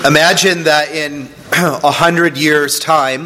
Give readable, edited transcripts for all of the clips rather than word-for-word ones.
Imagine that in 100 years' time,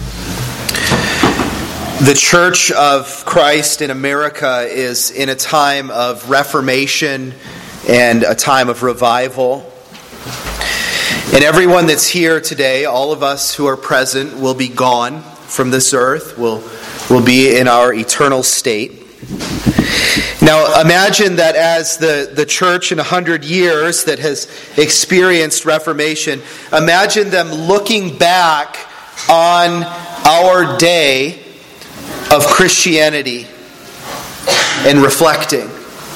the Church of Christ in America is in a time of reformation and a time of revival. And everyone that's here today, all of us who are present, will be gone from this earth, will be in our eternal state. Now imagine that as the church in 100 years that has experienced Reformation, imagine them looking back on our day of Christianity and reflecting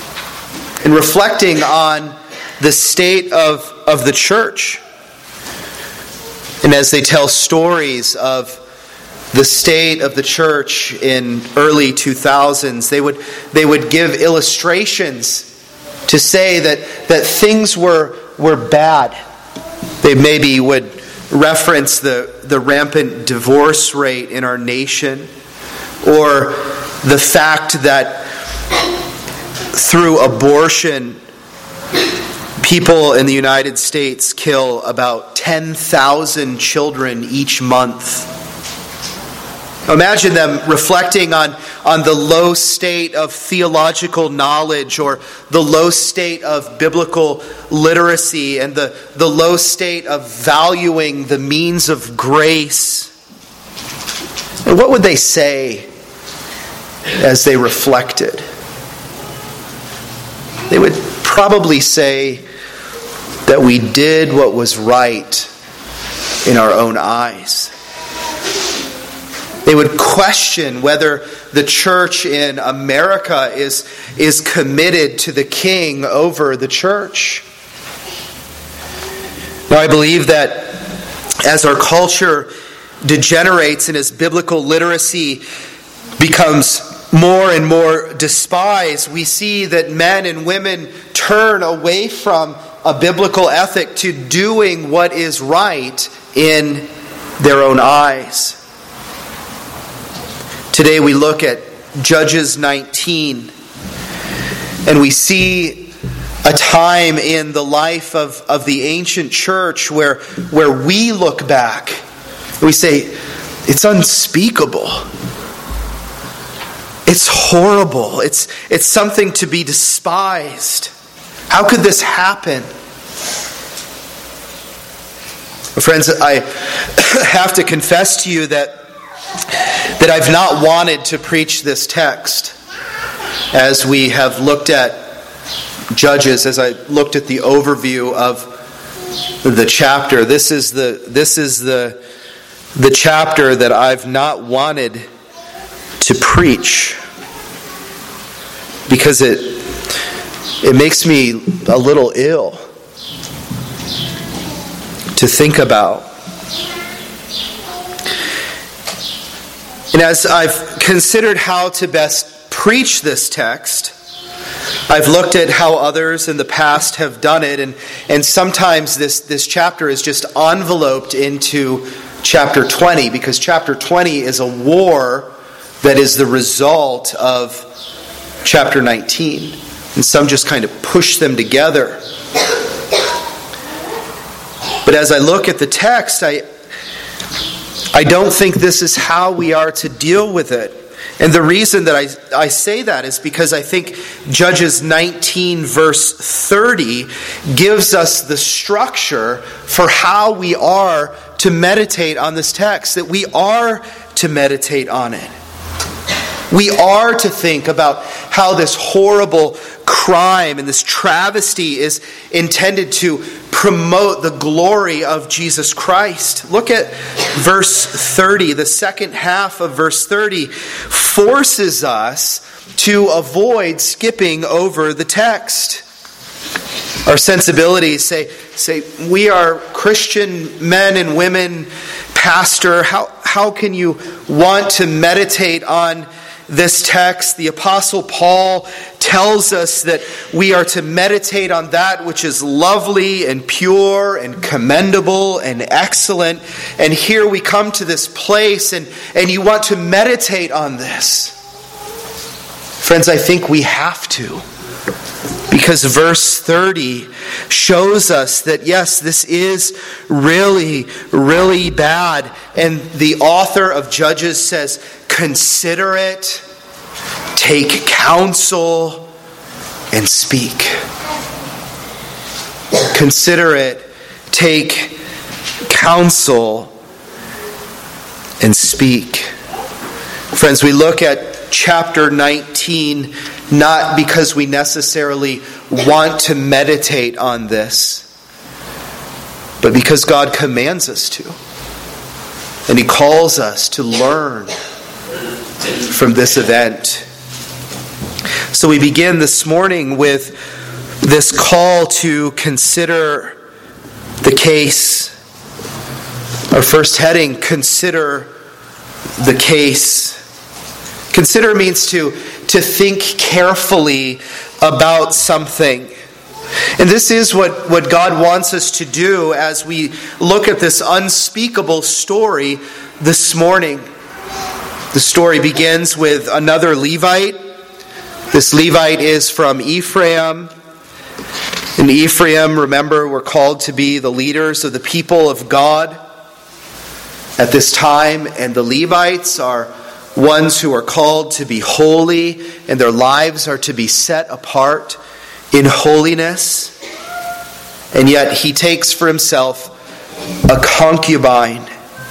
on the state of the church. And as they tell stories of the state of the church in early 2000s, they would give illustrations to say that things were bad. They maybe would reference the rampant divorce rate in our nation, or the fact that through abortion, people in the United States kill about 10,000 children each month. Imagine them reflecting on the low state of theological knowledge, or the low state of biblical literacy, and the low state of valuing the means of grace. And what would they say as they reflected? They would probably say that we did what was right in our own eyes. They would question whether the church in America is committed to the king over the church. Now, I believe that as our culture degenerates and as biblical literacy becomes more and more despised, we see that men and women turn away from a biblical ethic to doing what is right in their own eyes. Today we look at Judges 19, and we see a time in the life of the ancient church where we look back and we say, it's unspeakable. It's horrible. It's something to be despised. How could this happen? Friends, I have to confess to you that I've not wanted to preach this text as we have looked at Judges, as I looked at the overview of the chapter. This is the chapter that I've not wanted to preach, because it makes me a little ill to think about. And as I've considered how to best preach this text, I've looked at how others in the past have done it, and sometimes this chapter is just enveloped into chapter 20, because chapter 20 is a war that is the result of chapter 19. And some just kind of push them together. But as I look at the text, I don't think this is how we are to deal with it. And the reason that I say that is because I think Judges 19 verse 30 gives us the structure for how we are to meditate on this text, that we are to meditate on it. We are to think about how this horrible crime and this travesty is intended to promote the glory of Jesus Christ. Look at verse 30. The second half of verse 30 forces us to avoid skipping over the text. Our sensibilities say we are Christian men and women. Pastor, how can you want to meditate on this text? The Apostle Paul tells us that we are to meditate on that which is lovely and pure and commendable and excellent. And here we come to this place and you want to meditate on this. Friends, I think we have to. Because verse 30 shows us that, yes, this is really, really bad. And the author of Judges says, consider it, take counsel, and speak. Consider it, take counsel, and speak. Friends, we look at chapter 19 not because we necessarily want to meditate on this, but because God commands us to. And He calls us to learn from this event. So we begin this morning with this call to consider the case. Our first heading, consider the case. Consider means to think carefully about something. And this is what God wants us to do as we look at this unspeakable story this morning. The story begins with another Levite. This Levite is from Ephraim. And Ephraim, remember, were called to be the leaders of the people of God at this time. And the Levites are ones who are called to be holy, and their lives are to be set apart in holiness. And yet he takes for himself a concubine.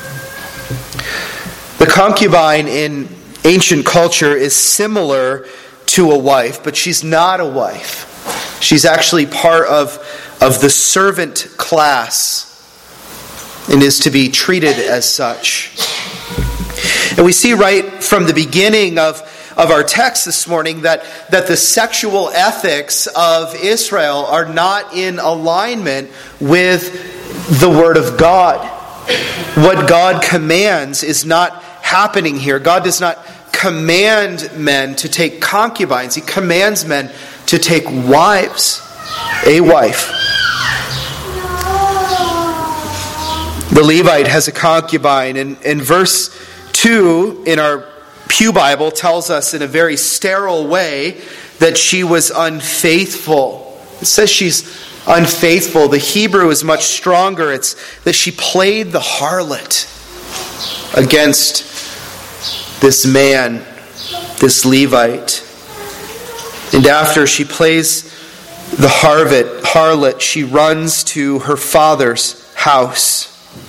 The concubine in ancient culture is similar to a wife, but she's not a wife. She's actually part of the servant class and is to be treated as such. And we see right from the beginning of our text this morning that the sexual ethics of Israel are not in alignment with the Word of God. What God commands is not happening here. God does not command men to take concubines. He commands men to take wives, a wife. The Levite has a concubine, and in verse 2 in our Pew Bible tells us in a very sterile way that she was unfaithful. It says she's unfaithful. The Hebrew is much stronger. It's that she played the harlot against this man, this Levite. And after she plays the harlot, she runs to her father's house.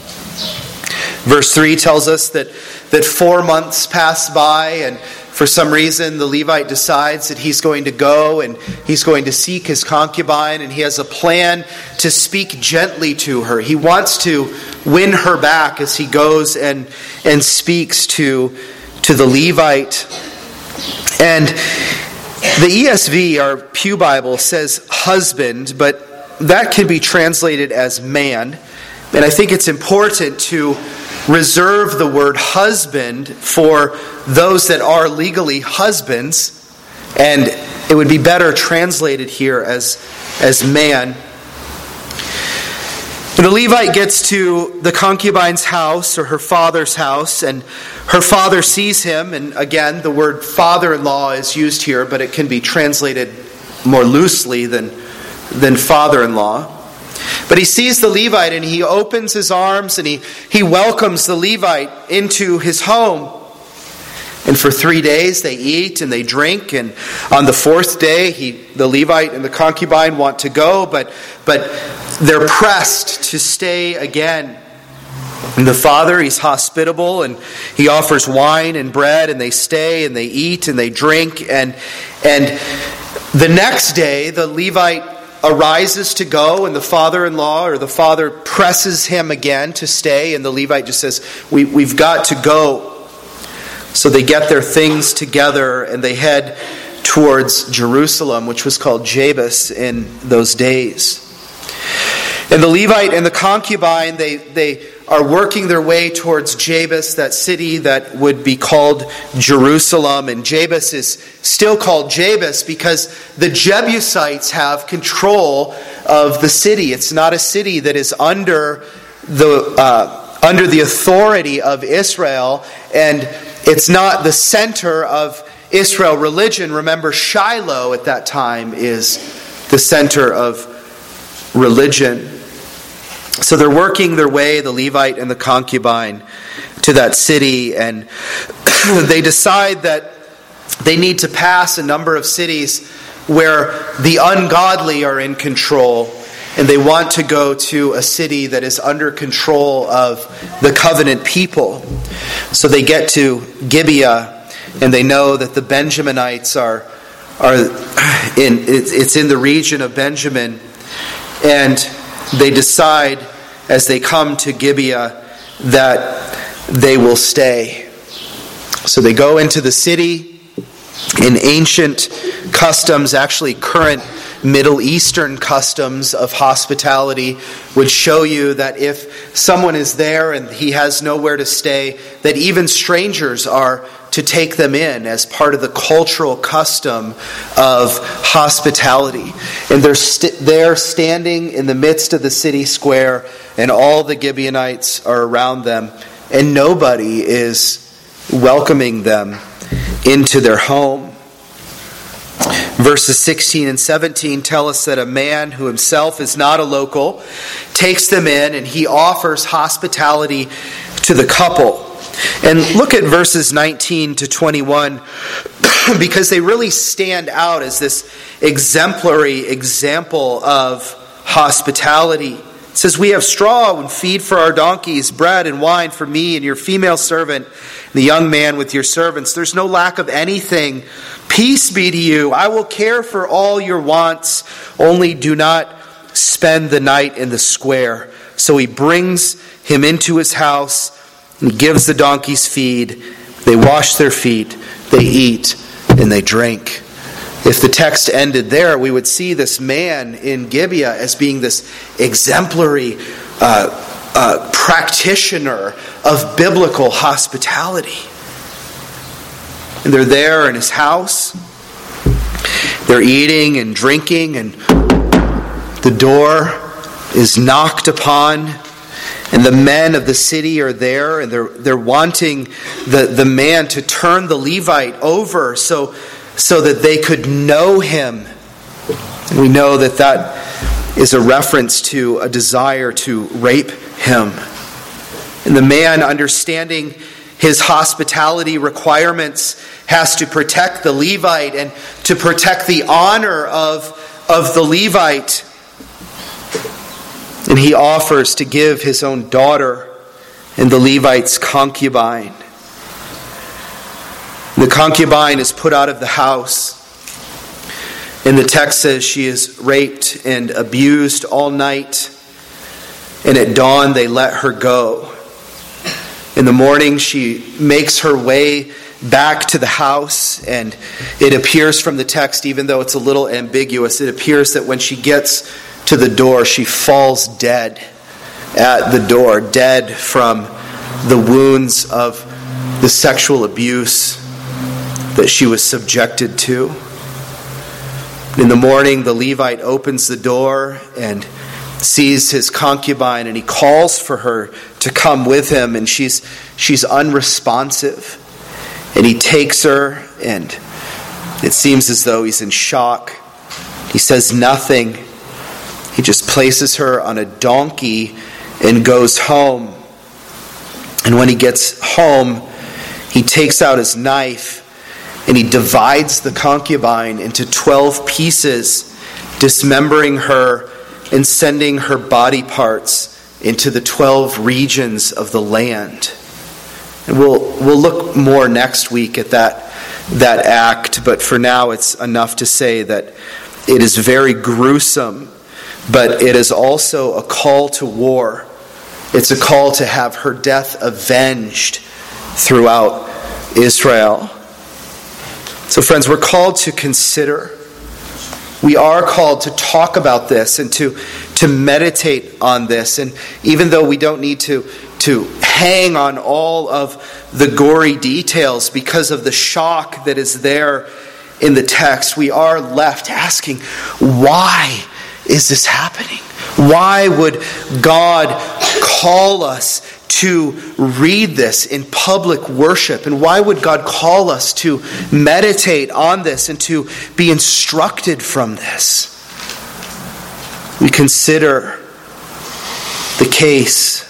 Verse 3 tells us that 4 months pass by, and for some reason the Levite decides that he's going to go and he's going to seek his concubine, and he has a plan to speak gently to her. He wants to win her back as he goes and speaks to the Levite. And the ESV, our Pew Bible, says husband, but that can be translated as man. And I think it's important to reserve the word husband for those that are legally husbands, and it would be better translated here as man. And the Levite gets to the concubine's house, or her father's house, and her father sees him, and again, the word father-in-law is used here, but it can be translated more loosely than father-in-law. But he sees the Levite, and he opens his arms, and he welcomes the Levite into his home. And for 3 days they eat and they drink, and on the 4th day the Levite and the concubine want to go, but they're pressed to stay again. And the father, he's hospitable, and he offers wine and bread, and they stay and they eat and they drink, and the next day the Levite arises to go, and the father-in-law or the father presses him again to stay, and the Levite just says, we've got to go. So they get their things together and they head towards Jerusalem, which was called Jebus in those days. And the Levite and the concubine, they are working their way towards Jebus, that city that would be called Jerusalem. And Jebus is still called Jebus because the Jebusites have control of the city. It's not a city that is under the authority of Israel, and it's not the center of Israel religion, remember Shiloh at that time is the center of religion. So they're working their way, the Levite and the concubine, to that city, and they decide that they need to pass a number of cities where the ungodly are in control, and they want to go to a city that is under control of the covenant people. So they get to Gibeah, and they know that the Benjaminites it's in the region of Benjamin, and they decide as they come to Gibeah that they will stay. So they go into the city. In ancient customs, actually current Middle Eastern customs of hospitality would show you that if someone is there and he has nowhere to stay, that even strangers are to take them in as part of the cultural custom of hospitality. And they're standing in the midst of the city square, and all the Gibeonites are around them, and nobody is welcoming them into their home. Verses 16 and 17 tell us that a man who himself is not a local takes them in, and he offers hospitality to the couple. And look at verses 19 to 21, because they really stand out as this exemplary example of hospitality. It says, "We have straw and feed for our donkeys, bread and wine for me and your female servant, the young man with your servants. There's no lack of anything. Peace be to you. I will care for all your wants. Only do not spend the night in the square." So he brings him into his house and gives the donkeys feed. They wash their feet, they eat, and they drink. If the text ended there, we would see this man in Gibeah as being this exemplary practitioner of biblical hospitality. And they're there in his house. They're eating and drinking, and the door is knocked upon. And the men of the city are there, and they're wanting the man to turn the Levite over so that they could know him. And we know that is a reference to a desire to rape him. And the man, understanding his hospitality requirements, has to protect the Levite and to protect the honor of the Levite. And he offers to give his own daughter and the Levite's concubine. The concubine is put out of the house. And the text says she is raped and abused all night. And at dawn they let her go. In the morning she makes her way back to the house. And it appears from the text, even though it's a little ambiguous, it appears that when she gets to the door, she falls dead at the door, dead from the wounds of the sexual abuse that she was subjected to. In the morning, the Levite opens the door and sees his concubine, and he calls for her to come with him, and she's unresponsive. And he takes her, and it seems as though he's in shock. He says nothing. He just places her on a donkey and goes home. And when he gets home, he takes out his knife and he divides the concubine into 12 pieces, dismembering her and sending her body parts into the 12 regions of the land. And we'll look more next week at that act, but for now it's enough to say that it is very gruesome, but it is also a call to war. It's a call to have her death avenged throughout Israel. So friends, we're called to consider. We are called to talk about this and to meditate on this. And even though we don't need to hang on all of the gory details because of the shock that is there in the text, we are left asking, why is this happening? Why would God call us to read this in public worship? And why would God call us to meditate on this and to be instructed from this? We consider the case.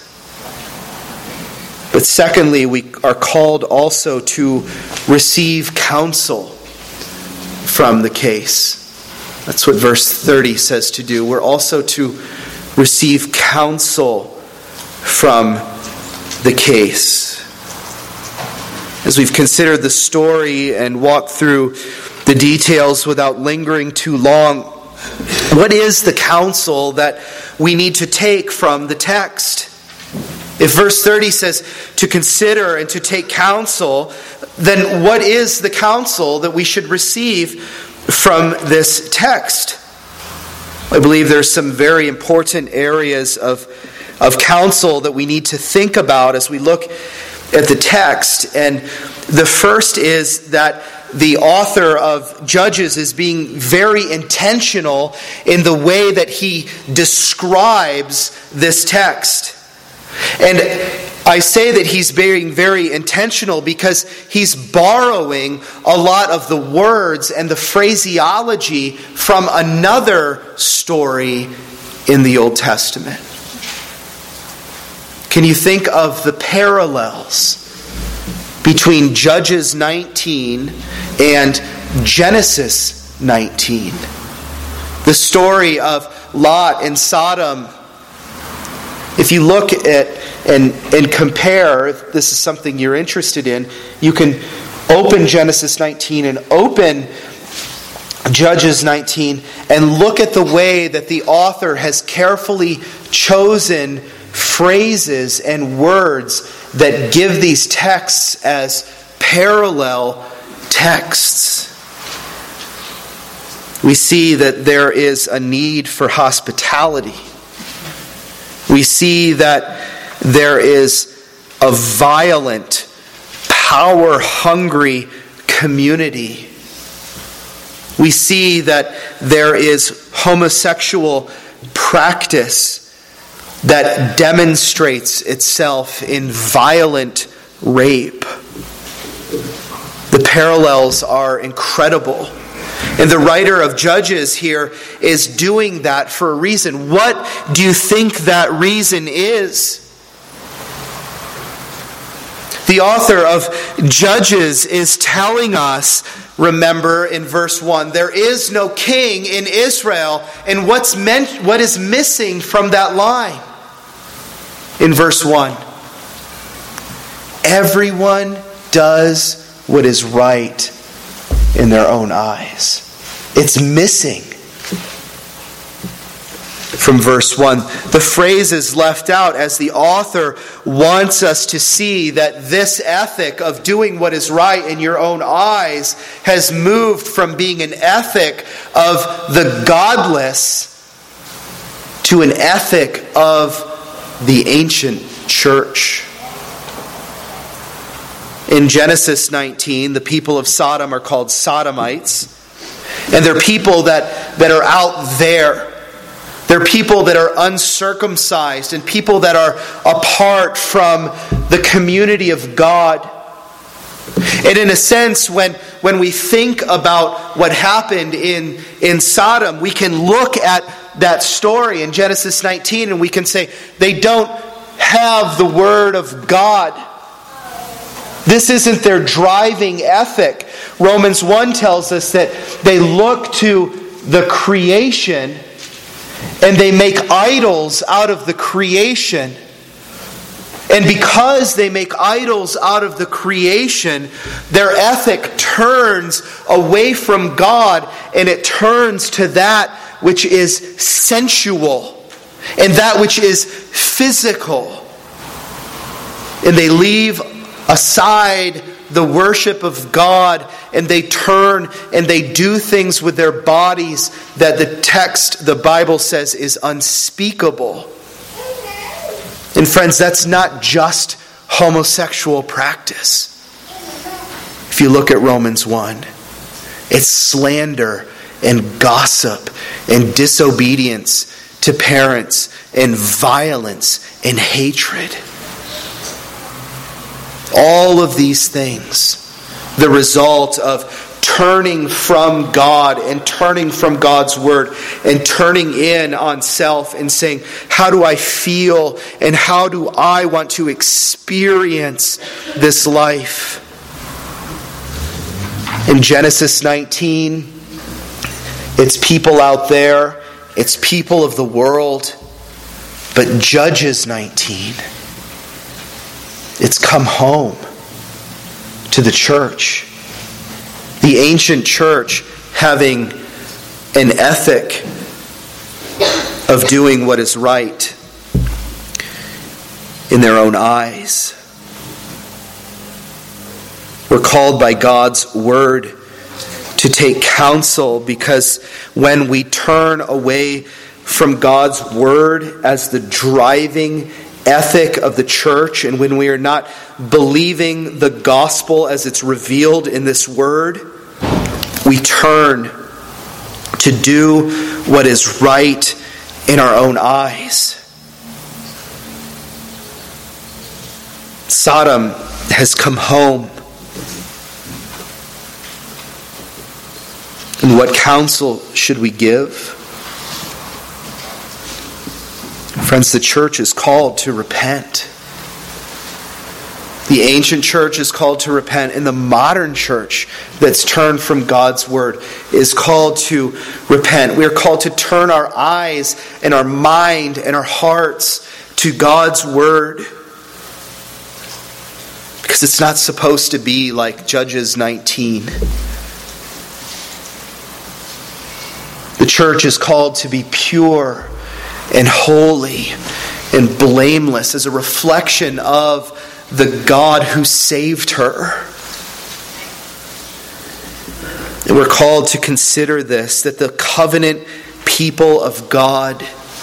But secondly, we are called also to receive counsel from the case. That's what verse 30 says to do. We're also to receive counsel from the case. As we've considered the story and walked through the details without lingering too long, what is the counsel that we need to take from the text? If verse 30 says to consider and to take counsel, then what is the counsel that we should receive from this text? I believe there's some very important areas of counsel that we need to think about as we look at the text. And the first is that the author of Judges is being very intentional in the way that he describes this text. And I say that he's being very intentional because he's borrowing a lot of the words and the phraseology from another story in the Old Testament. Can you think of the parallels between Judges 19 and Genesis 19? The story of Lot and Sodom. If you look at and compare, if this is something you're interested in, you can open Genesis 19 and open Judges 19 and look at the way that the author has carefully chosen phrases and words that give these texts as parallel texts. We see that there is a need for hospitality. We see that there is a violent, power-hungry community. We see that there is homosexual practice that demonstrates itself in violent rape. The parallels are incredible. And the writer of Judges here is doing that for a reason. What do you think that reason is? The author of Judges is telling us, remember in verse 1, there is no king in Israel. And what is missing from that line? In verse 1, everyone does what is right in their own eyes. It's missing from verse 1. The phrase is left out as the author wants us to see that this ethic of doing what is right in your own eyes has moved from being an ethic of the godless to an ethic of the ancient church. In Genesis 19, the people of Sodom are called Sodomites. And they're people that are out there. They're people that are uncircumcised and people that are apart from the community of God. And in a sense, when we think about what happened in Sodom, we can look at that story in Genesis 19 and we can say, they don't have the Word of God. This isn't their driving ethic. Romans 1 tells us that they look to the creation and they make idols out of the creation. And because they make idols out of the creation, their ethic turns away from God and it turns to that which is sensual and that which is physical. And they leave aside the worship of God and they turn and they do things with their bodies that the Bible says is unspeakable. And friends, that's not just homosexual practice. If you look at Romans 1, it's slander and gossip and disobedience to parents and violence and hatred. All of these things, the result of turning from God and turning from God's Word and turning in on self and saying, how do I feel and how do I want to experience this life? In Genesis 19, it's people out there, it's people of the world. But Judges 19, it's come home to the church. The ancient church having an ethic of doing what is right in their own eyes. We're called by God's word to take counsel, because when we turn away from God's word as the driving ethic of the church, and when we are not believing the gospel as it's revealed in this word, we turn to do what is right in our own eyes. Sodom has come home. And what counsel should we give? Friends, the church is called to repent. The ancient church is called to repent, and the modern church that's turned from God's word is called to repent. We are called to turn our eyes and our mind and our hearts to God's word, because it's not supposed to be like Judges 19. The church is called to be pure and holy and blameless as a reflection of the God who saved her. And we're called to consider this, that the covenant people of God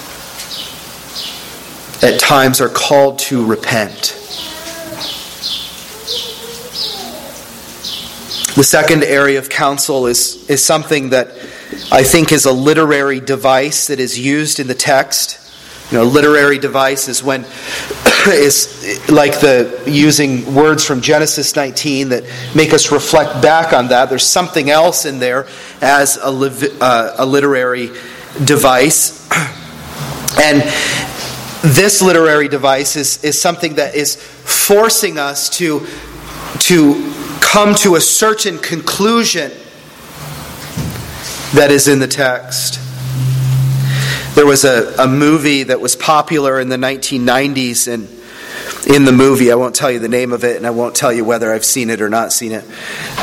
at times are called to repent. The second area of counsel is something that I think is a literary device that is used in the text. Literary device is when is like the using words from Genesis 19 that make us reflect back on that. There's something else in there as a literary device, and this literary device is something that is forcing us to come to a certain conclusion that is in the text. There was a movie that was popular in the 1990s, and in the movie, I won't tell you the name of it, and I won't tell you whether I've seen it or not seen it.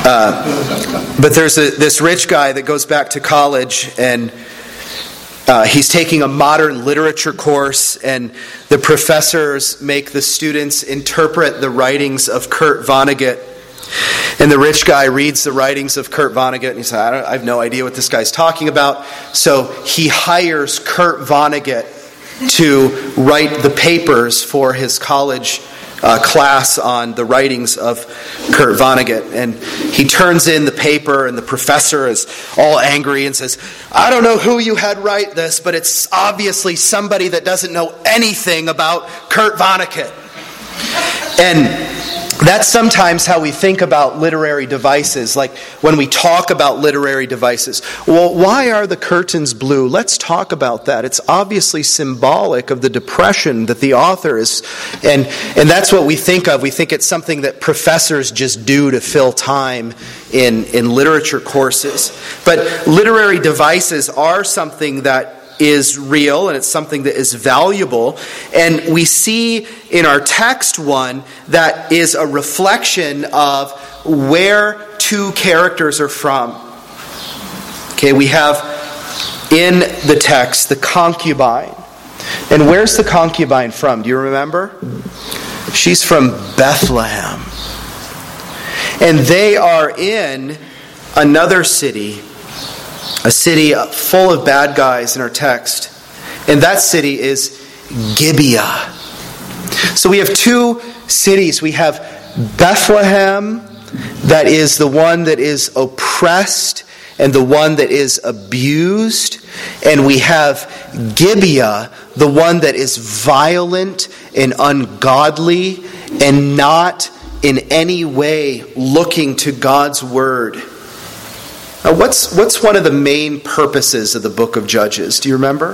But there's this rich guy that goes back to college, and he's taking a modern literature course, and the professors make the students interpret the writings of Kurt Vonnegut. And the rich guy reads the writings of Kurt Vonnegut, and he says, I have no idea what this guy's talking about. So he hires Kurt Vonnegut to write the papers for his college class on the writings of Kurt Vonnegut. And he turns in the paper, and the professor is all angry and says, I don't know who you had write this, but it's obviously somebody that doesn't know anything about Kurt Vonnegut. And that's sometimes how we think about literary devices. Like when we talk about literary devices. Well, why are the curtains blue? Let's talk about that. It's obviously symbolic of the depression that the author is. And that's what we think of. We think it's something that professors just do to fill time in literature courses. But literary devices are something that is real, and it's something that is valuable. And we see in our text one that is a reflection of where two characters are from. Okay, we have in the text the concubine. And where's the concubine from? Do you remember? She's from Bethlehem. And they are in another city, a city full of bad guys in our text. And that city is Gibeah. So we have two cities. We have Bethlehem, that is the one that is oppressed and the one that is abused. And we have Gibeah, the one that is violent and ungodly and not in any way looking to God's word. Now, what's one of the main purposes of the book of Judges? Do you remember?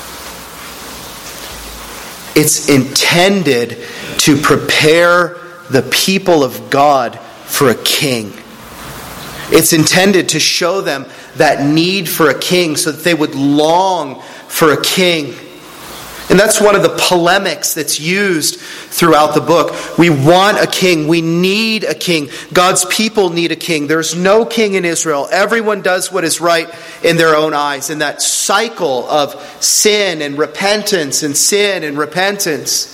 It's intended to prepare the people of God for a king. It's intended to show them that need for a king so that they would long for a king. And that's one of the polemics that's used throughout the book. We want a king. We need a king. God's people need a king. There's no king in Israel. Everyone does what is right in their own eyes. And that cycle of sin and repentance and sin and repentance.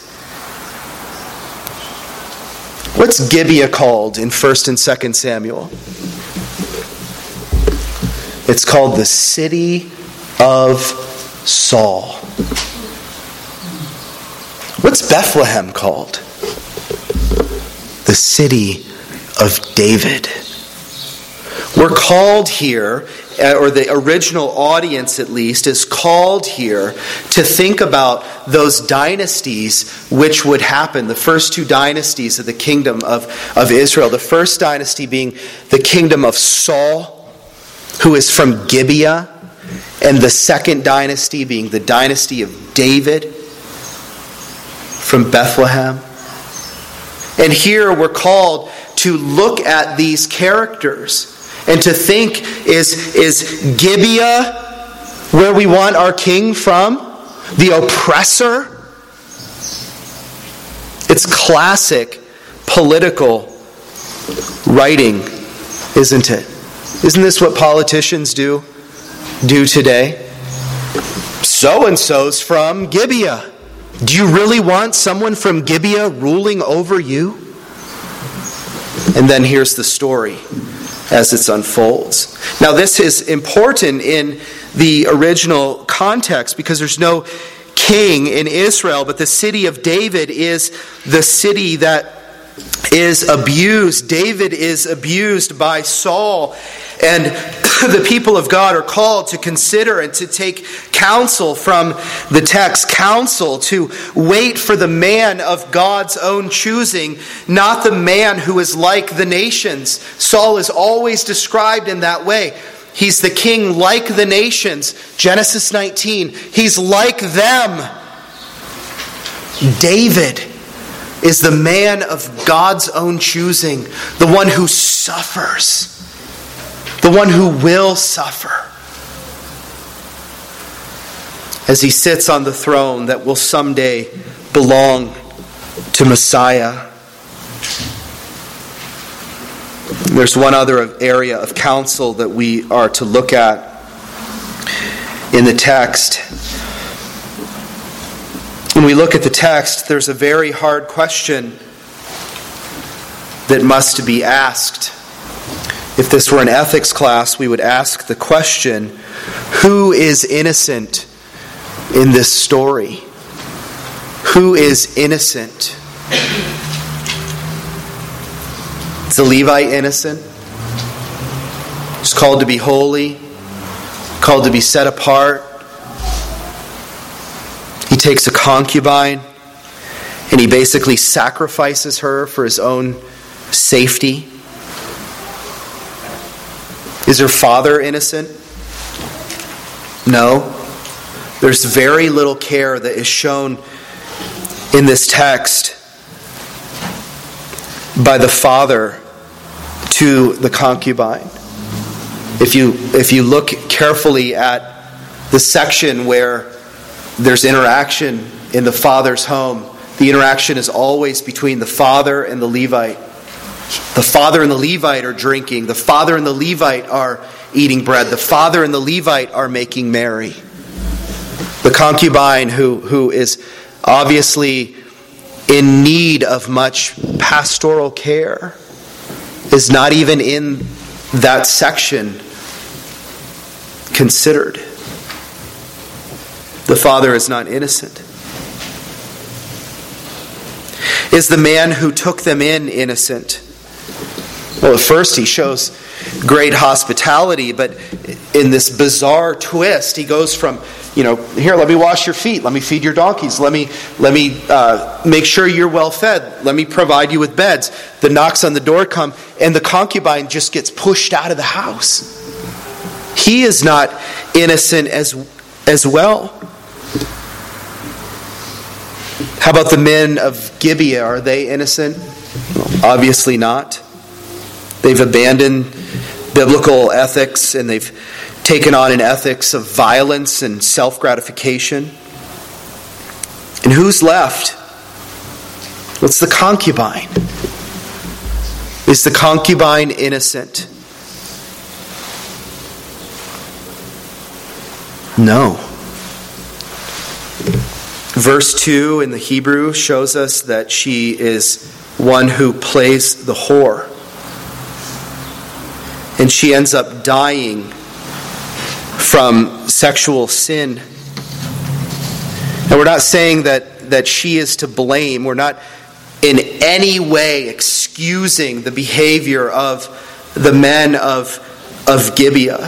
What's Gibeah called in 1 and 2 Samuel? It's called the city of Saul. What's Bethlehem called? The city of David. We're called here, or the original audience at least, is called here to think about those dynasties which would happen. The first two dynasties of the kingdom of Israel. The first dynasty being the kingdom of Saul, who is from Gibeah. And the second dynasty being the dynasty of David from Bethlehem. And here we're called to look at these characters and to think, is Gibeah where we want our king from? The oppressor? It's classic political writing, isn't it? Isn't this what politicians do today? So-and-so's from Gibeah. Do you really want someone from Gibeah ruling over you? And then here's the story as it unfolds. Now this is important in the original context because there's no king in Israel, but the city of David is the city that is abused. David is abused by Saul, and the people of God are called to consider and to take counsel from the text, counsel to wait for the man of God's own choosing, not the man who is like the nations. Saul is always described in that way. He's the king like the nations. Genesis 19, he's like them. David is the man of God's own choosing, the one who suffers, the one who will suffer, as he sits on the throne that will someday belong to Messiah. There's one other area of counsel that we are to look at in the text. When we look at the text, there's a very hard question that must be asked. If this were an ethics class, we would ask the question, who is innocent in this story? Who is innocent? Is the Levite innocent? He's called to be holy, called to be set apart. He takes a concubine and he basically sacrifices her for his own safety. Is her father innocent? No. There's very little care that is shown in this text by the father to the concubine. If you look carefully at the section where there's interaction in the father's home, the interaction is always between the father and the Levite. The father and the Levite are drinking. The father and the Levite are eating bread. The father and the Levite are making merry. The concubine who is obviously in need of much pastoral care is not even in that section considered. The father is not innocent. Is the man who took them in innocent? Well, at first he shows great hospitality, but in this bizarre twist, he goes from, here, let me wash your feet, let me feed your donkeys, let me make sure you're well fed, let me provide you with beds. The knocks on the door come, and the concubine just gets pushed out of the house. He is not innocent as well. How about the men of Gibeah? Are they innocent? Well, obviously not. They've abandoned biblical ethics, and they've taken on an ethics of violence and self-gratification. And who's left? What's the concubine? Is the concubine innocent? No. Verse 2 in the Hebrew shows us that she is one who plays the whore. And she ends up dying from sexual sin. And we're not saying that she is to blame. We're not in any way excusing the behavior of the men of Gibeah.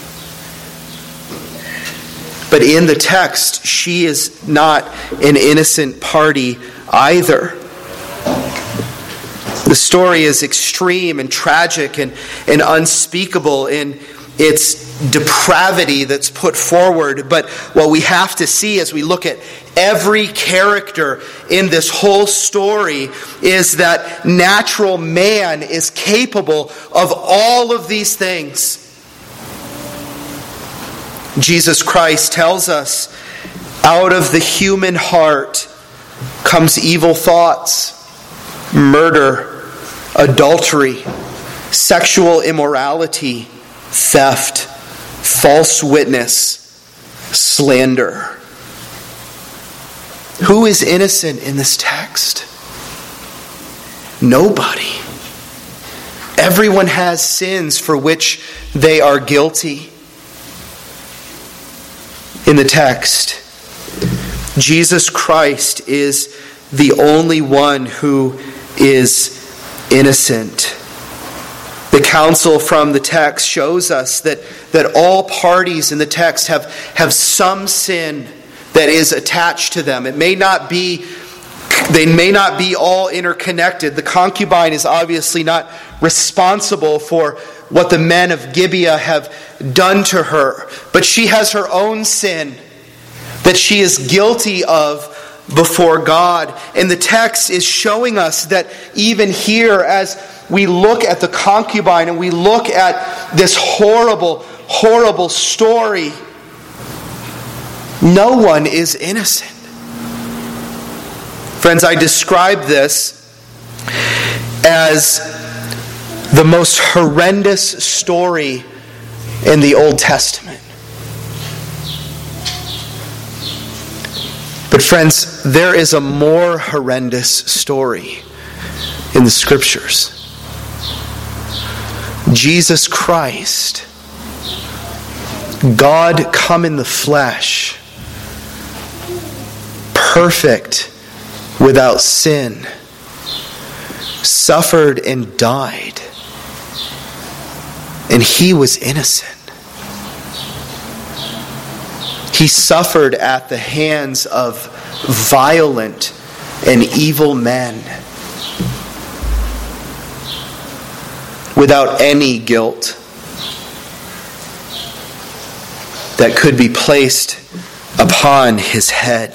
But in the text, she is not an innocent party either. The story is extreme and tragic and unspeakable in its depravity that's put forward. But what we have to see as we look at every character in this whole story is that natural man is capable of all of these things. Jesus Christ tells us, out of the human heart comes evil thoughts, murder, adultery, sexual immorality, theft, false witness, slander. Who is innocent in this text? Nobody. Everyone has sins for which they are guilty. In the text, Jesus Christ is the only one who is innocent. The counsel from the text shows us that all parties in the text have some sin that is attached to them. They may not be all interconnected. The concubine is obviously not responsible for what the men of Gibeah have done to her, but she has her own sin that she is guilty of before God. And the text is showing us that even here, as we look at the concubine and we look at this horrible, horrible story, no one is innocent. Friends, I describe this as the most horrendous story in the Old Testament. But friends, there is a more horrendous story in the Scriptures. Jesus Christ, God come in the flesh, perfect, without sin, suffered and died. And he was innocent. He suffered at the hands of violent and evil men without any guilt that could be placed upon his head.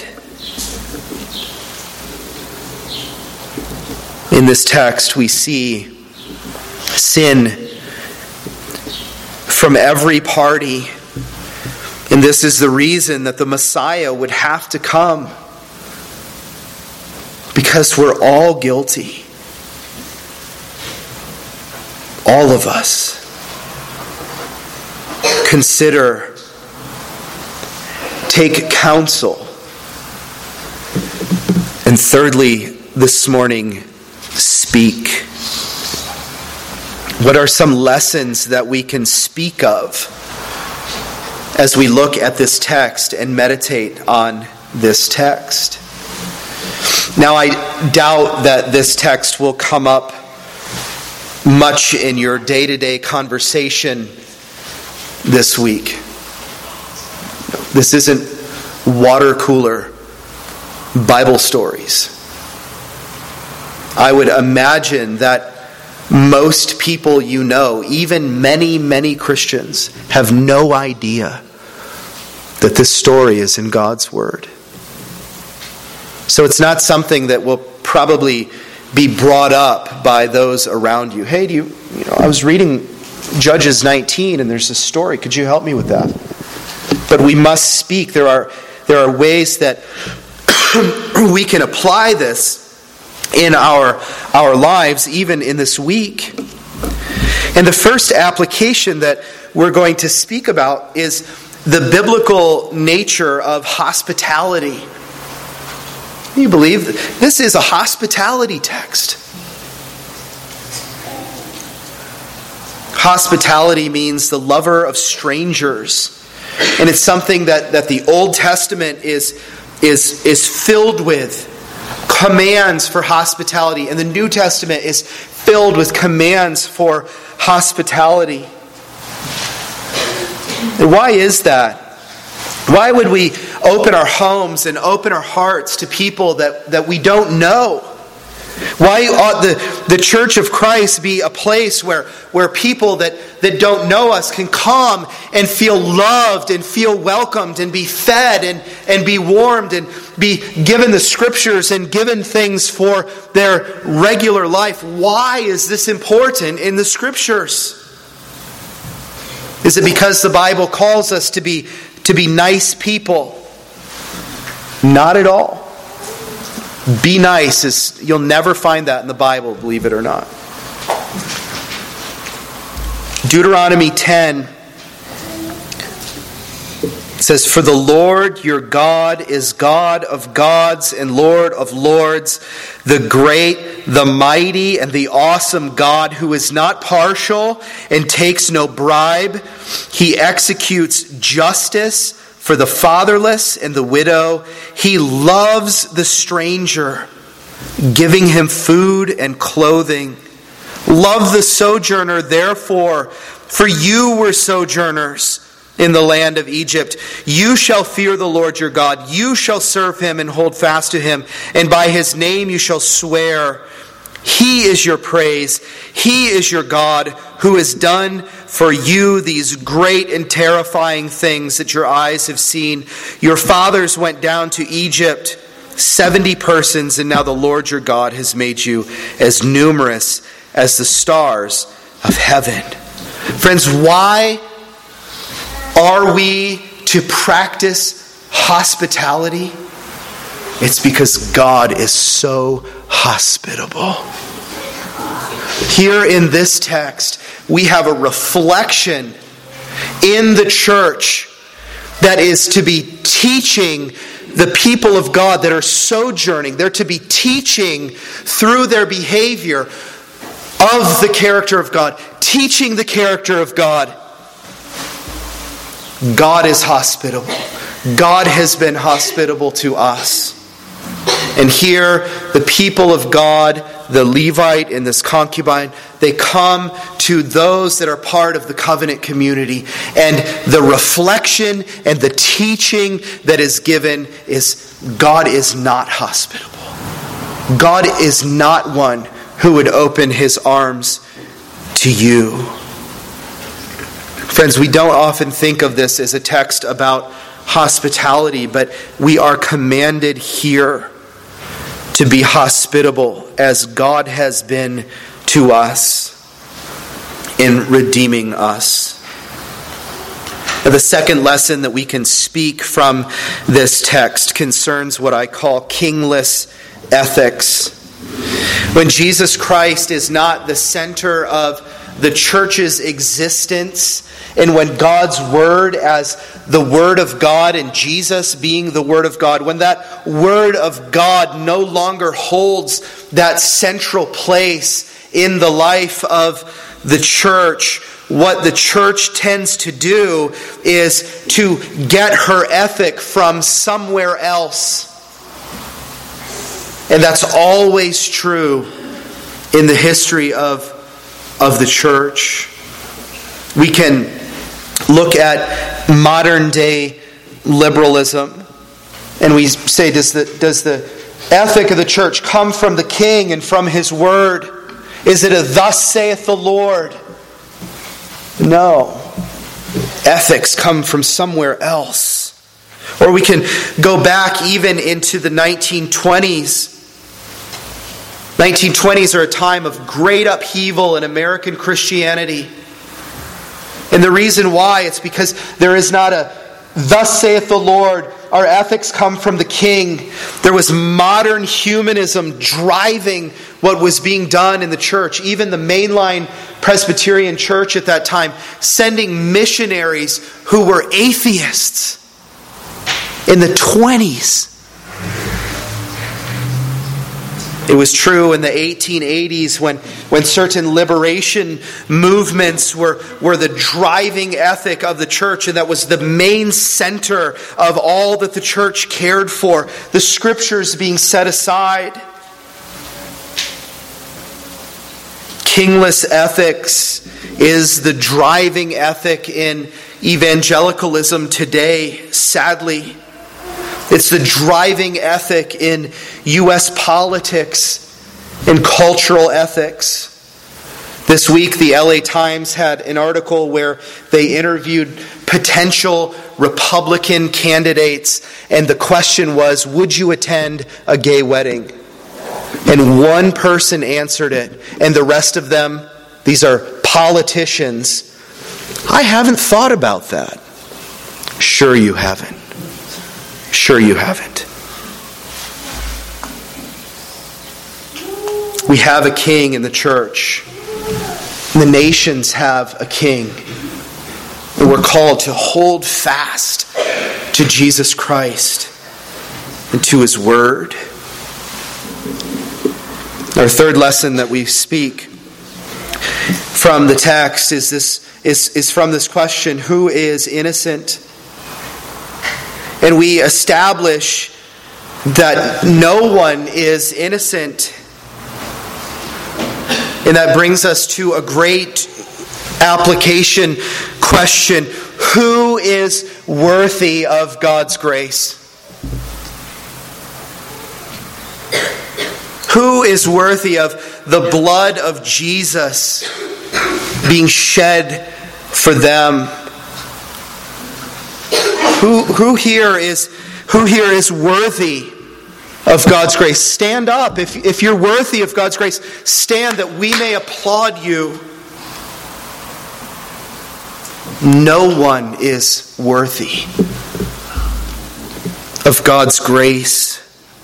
In this text, we see sin from every party. And this is the reason that the Messiah would have to come. Because we're all guilty. All of us. Consider, take counsel. And thirdly, this morning, speak. What are some lessons that we can speak of as we look at this text and meditate on this text? Now, I doubt that this text will come up much in your day-to-day conversation this week. This isn't water cooler Bible stories. I would imagine that most people you know, even many, many Christians, have no idea that this story is in God's Word. So it's not something that will probably be brought up by those around you. Hey, I was reading Judges 19 and there's a story. Could you help me with that? But we must speak. There are ways that we can apply this in our lives, even in this week. And the first application that we're going to speak about is the biblical nature of hospitality. Can you believe that this is a hospitality text? Hospitality means the lover of strangers. And it's something that the Old Testament is filled with commands for hospitality. And the New Testament is filled with commands for hospitality. And why is that? Why would we open our homes and open our hearts to people that we don't know? Why ought the Church of Christ be a place where people that don't know us can come and feel loved and feel welcomed and be fed and be warmed and be given the Scriptures and given things for their regular life? Why is this important in the Scriptures? Is it because the Bible calls us to be nice people? Not at all. Be nice you'll never find that in the Bible, believe it or not. Deuteronomy 10 says, "For the Lord your God is God of gods and Lord of lords, the great, the mighty, and the awesome God, who is not partial and takes no bribe. He executes justice for the fatherless and the widow. He loves the stranger, giving him food and clothing. Love the sojourner, therefore, for you were sojourners in the land of Egypt. You shall fear the Lord your God. You shall serve him and hold fast to him. And by his name you shall swear. He is your praise. He is your God, who has done for you these great and terrifying things that your eyes have seen. Your fathers went down to Egypt, 70 persons, and now the Lord your God has made you as numerous as the stars of heaven." Friends, why are we to practice hospitality? It's because God is so hospitable. Here in this text, we have a reflection in the church that is to be teaching the people of God that are sojourning. They're to be teaching through their behavior of the character of God, teaching the character of God. God is hospitable. God has been hospitable to us. And here, the people of God, the Levite and this concubine, they come to those that are part of the covenant community. And the reflection and the teaching that is given is God is not hospitable. God is not one who would open his arms to you. Friends, we don't often think of this as a text about hospitality, but we are commanded here to be hospitable as God has been to us in redeeming us. Now, the second lesson that we can speak from this text concerns what I call kingless ethics. When Jesus Christ is not the center of the church's existence, and when God's Word as the Word of God and Jesus being the Word of God, when that Word of God no longer holds that central place in the life of the church, what the church tends to do is to get her ethic from somewhere else. And that's always true in the history of of the church. We can look at modern day liberalism and we say, does the ethic of the church come from the king and from his word? Is it a thus saith the Lord? No. Ethics come from somewhere else. Or we can go back even into the 1920s. 1920s are a time of great upheaval in American Christianity. And the reason why, it's because there is not a thus saith the Lord. Our ethics come from the king. There was modern humanism driving what was being done in the church. Even the mainline Presbyterian church at that time, sending missionaries who were atheists in the 20s. It was true in the 1880s when certain liberation movements were the driving ethic of the church, and that was the main center of all that the church cared for. The scriptures being set aside. Kingless ethics is the driving ethic in evangelicalism today, sadly. It's the driving ethic in U.S. politics and cultural ethics. This week, the LA Times had an article where they interviewed potential Republican candidates, and the question was, would you attend a gay wedding? And one person answered it, and the rest of them, these are politicians, I haven't thought about that. Sure you haven't. Sure you haven't. We have a king in the church. The nations have a king. And we're called to hold fast to Jesus Christ and to his word. Our third lesson that we speak from the text is from this question, who is innocent? And we establish that no one is innocent. And that brings us to a great application question. Who is worthy of God's grace? Who is worthy of the blood of Jesus being shed for them? Who here is worthy of God's grace? Stand up. If you're worthy of God's grace, stand that we may applaud you. No one is worthy of God's grace.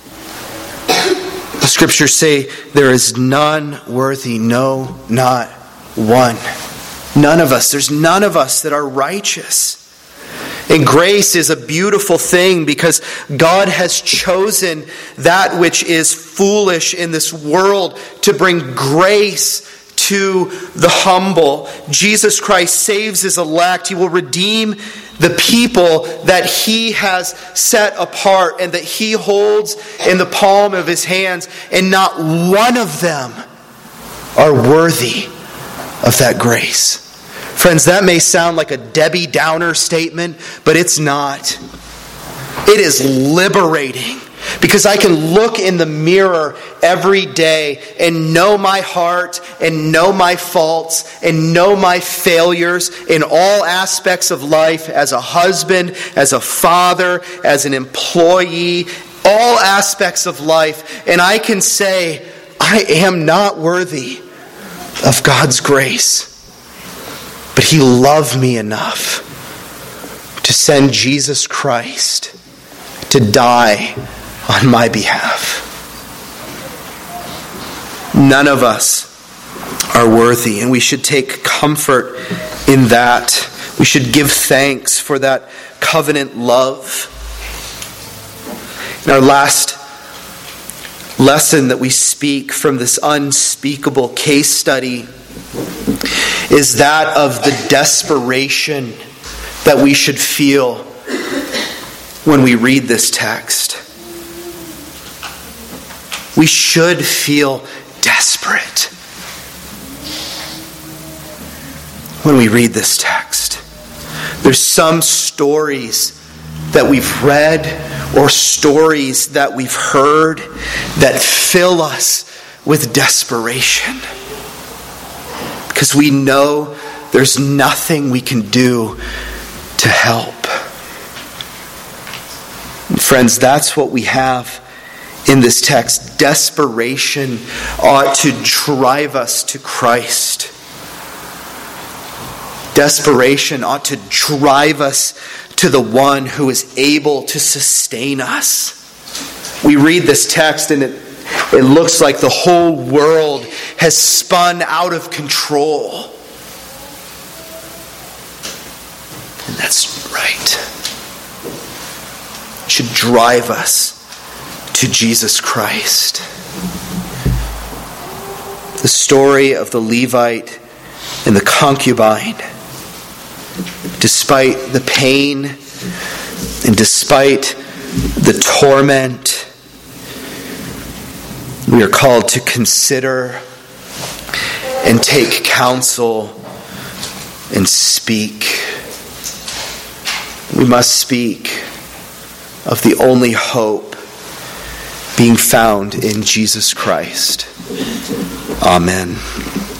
The scriptures say there is none worthy, no, not one. None of us. There's none of us that are righteous. And grace is a beautiful thing because God has chosen that which is foolish in this world to bring grace to the humble. Jesus Christ saves his elect. He will redeem the people that he has set apart and that he holds in the palm of his hands. And not one of them are worthy of that grace. Friends, that may sound like a Debbie Downer statement, but it's not. It is liberating because I can look in the mirror every day and know my heart and know my faults and know my failures in all aspects of life as a husband, as a father, as an employee, all aspects of life. And I can say, I am not worthy of God's grace. But he loved me enough to send Jesus Christ to die on my behalf. None of us are worthy, and we should take comfort in that. We should give thanks for that covenant love. In our last lesson that we speak from this unspeakable case study is that of the desperation that we should feel when we read this text. We should feel desperate. when we read this text. There's some stories that we've read or stories that we've heard that fill us with desperation. Because we know there's nothing we can do to help. And friends, that's what we have in this text. Desperation ought to drive us to Christ. Desperation ought to drive us to the one who is able to sustain us. We read this text and it looks like the whole world has spun out of control. And that's right. It should drive us to Jesus Christ. The story of the Levite and the concubine, despite the pain and despite the torment, we are called to consider and take counsel and speak. We must speak of the only hope being found in Jesus Christ. Amen.